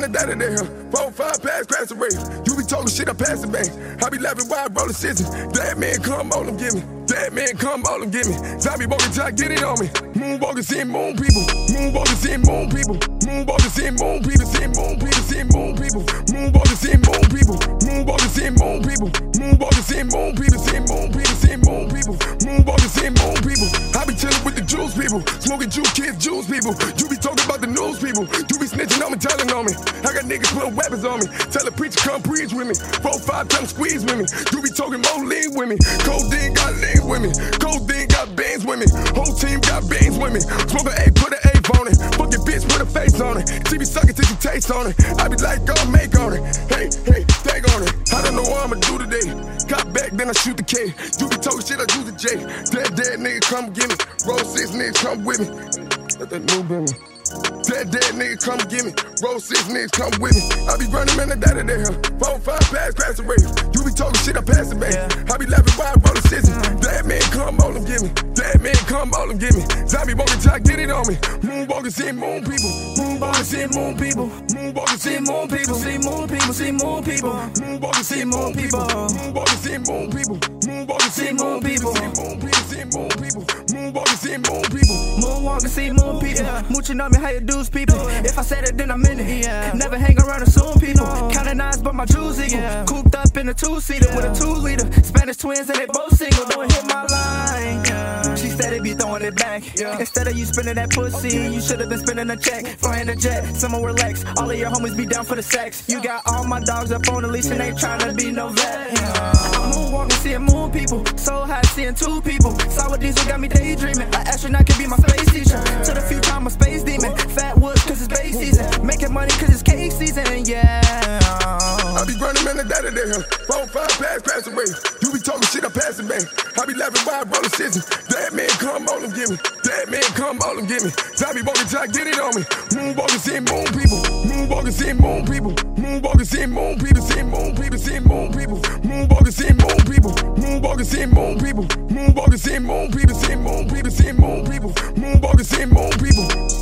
man, that daddy there. 4, 5 pass, crash the race. You be talking shit, I pass the bank. I be laughing while I roll the scissors. That man come on them, give me. That man come on them, give me. Zombie walking, try get it on me. Moonwalking, seeing moon people. Moonwalking, seeing moon people. Moonwalking, seeing moon people. Seeing moon people. Seeing moon people. Moonwalking, seeing moon people. Moonwalking, seeing moon people. Moonwalking, seeing moon people. Seeing moon people. Seeing moon people. Moonwalking, seeing moon people. I be chilling with the juice people. Smoking juice kids, juice people. You be talking about the news people. You be snitching on me, telling on me. I got niggas putting weapons on me. Tell a preacher come preach with me. 4, 5 times squeeze with me. You be talking more lean with me. Codeine got lean with me. Codeine got bands with me. Whole team got bands with me. Smoke an A, put an A on it. Fucking bitch, put a face on it. She be sucking till she taste on it. I be like, go make on it. Hey, tag on it. I don't know what I'ma do today. Got back, then I shoot the K. You be talking shit, I use the J. Dead nigga, come get me. Roll 6 niggas, come with me. Let that new baby. Dead nigga, come get me. Roll 6 niggas, come with me. I be running, man, that daddy there. 4, 5 pass, crash the race. You be talking shit, I pass the bank. I be laughing while I roll the scissors. That man, come on them, give me. That man, come on them, give me. Zombie walking, try get it on me. Moonwalking, seeing moon people. Moonwalking, seeing moon people. Moonwalking, seeing moon people. See moon people, see moon people. Moonwalking, seeing moon people. Moonwalking, seeing moon people. Moonwalking, seeing moon people. See moon people, see moon people. Moonwalking, seeing moon people. Moonwalking, see moon people. Mooching on me, how you do's people. If I said it, then I'm in it. Never hang around assume people. Counting nines, but my jewels equal. Cooped up in a 2-seater with a 2-liter. Spanish twins and they both single. Don't hit my line. She said it be throwing it back. Instead of you spending that pussy, you should have been spending a check. Flying a jet, someone relax. All of your homies be down for the sex. You got all my dogs up on the leash and they tryna be no vet. I'm moonwalking, seeing moon people. So high, seeing 2 people. Sour diesel got me daydreaming. An astronaut could be my space teacher. To the future, I'm a space demon. Fat woods cause it's base season. Making money cause it's cake season, I be running, man, that daddy there. 4, 5 pass, crash the race. You be talking shit, I pass the bank. I be laughing while I roll the scissors. That man, come on them, give me. That man, come on them, give me. Zombie walking, try get it on me. Moonwalking, seeing moon people. Moonwalking, seeing moon people. Moonwalking, seeing moon people. Seeing moon people, seeing moon people. Moonwalking, seeing moon people. Moonwalking, seeing moon people. Moonwalking, seeing moon people. Seeing moon people, seeing moon people. Moonwalking, seeing moon people.